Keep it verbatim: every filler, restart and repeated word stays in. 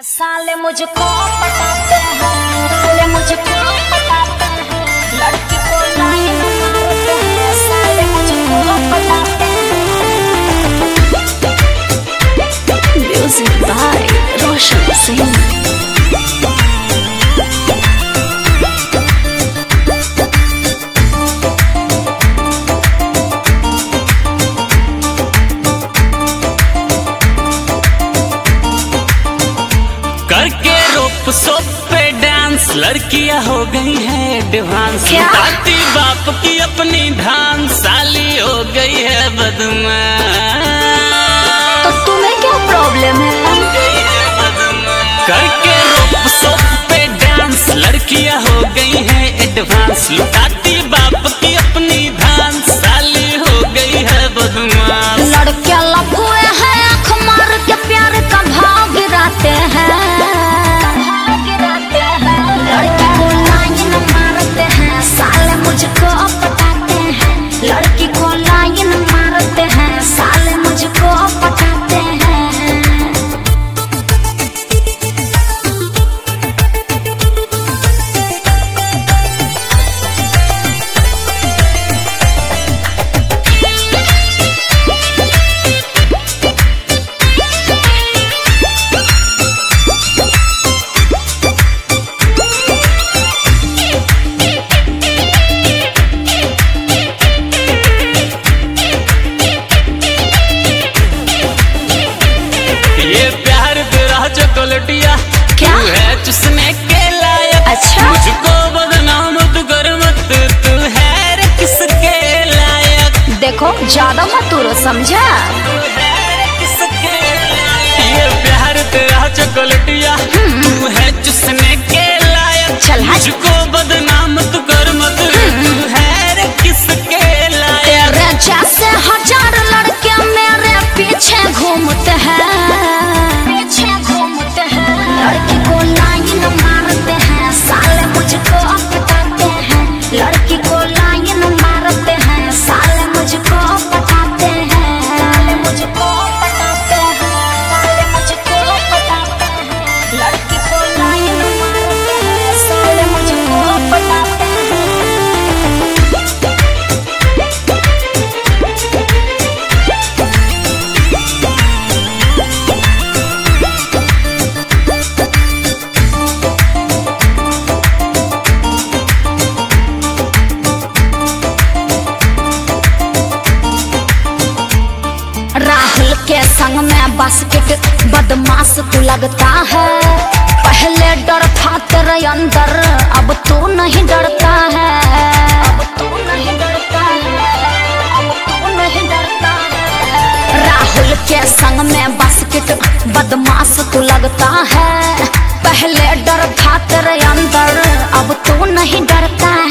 साले मुझको पटाते हैं, साले मुझको पटाते हैं, लड़की को लाइन मारते हैं, साले मुझको पटाते हैं। Music by Roshan Singh. करके रोप सोप पे डांस लड़कियां हो गई हैं एडवांस। दाती बाप की अपनी धान साली हो गई है बदमाश। तो तुम्हें क्या प्रॉब्लम है? करके रोप सोप पे डांस लड़कियां हो गई हैं एडवांस। दाती बाप की अपनी धान साली हो गई है बदमाश। लड़कियां लफुए हैं, आँख मार के प्यार का भाव गिराते हैं। लड़की को लाइन मारते हैं, साले मुझको पटाते हैं। लड़की को लाइन मारते हैं, साले मुझको पटाते हैं। चॉकलेटिया क्या है चुसने के लायक? अच्छा मुझको बदनाम तू कर मत, तू है रे किसके लायक? देखो ज्यादा मत उड़ो, समझा? ये प्यार तेरा चॉकलेटिया तू है चुसने के लायक। चल मुझको बदनाम तू कर मत, तू है रे किसके लायक? तेरे जैसे हजार लड़के मेरे पीछे घूमते हैं, पीछे घूमते हैं। लड़की को लाइन मारते हैं, साले मुझको पटाते हैं। लड़की को लाइन मारते हैं, साले मुझको पटाते हैं। साले मुझको पटाते हैं, साले मुझको पटाते हैं। लड़की को लाइन मारते हैं, साले मुझको पटाते हैं। राहुल के संग में बास्केट बदमाश तू लगता है। पहले डर था तेरे अंदर, अब तू नहीं डरता है। अब तू नहीं डरता है, अब तू नहीं डरता है। राहुल के संग में बास्केट बदमाश तू लगता है। पहले डर था तेरे अंदर, अब तू नहीं डरता